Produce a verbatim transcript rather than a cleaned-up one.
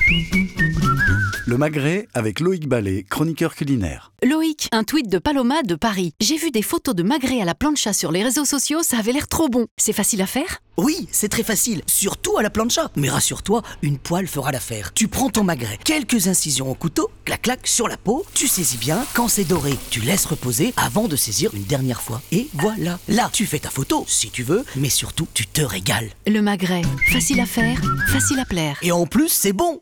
Le Magret avec Loïc Ballet, chroniqueur culinaire. Loïc, un tweet de Paloma de Paris. J'ai vu des photos de magret à la plancha sur les réseaux sociaux, ça avait l'air trop bon. C'est facile à faire ? Oui, c'est très facile, surtout à la plancha. Mais rassure-toi, une poêle fera l'affaire. Tu prends ton magret, quelques incisions au couteau, clac clac sur la peau, tu saisis bien, quand c'est doré, tu laisses reposer avant de saisir une dernière fois. Et voilà, là tu fais ta photo, si tu veux, mais surtout tu te régales. Le magret, facile à faire, facile à plaire. Et en plus c'est bon.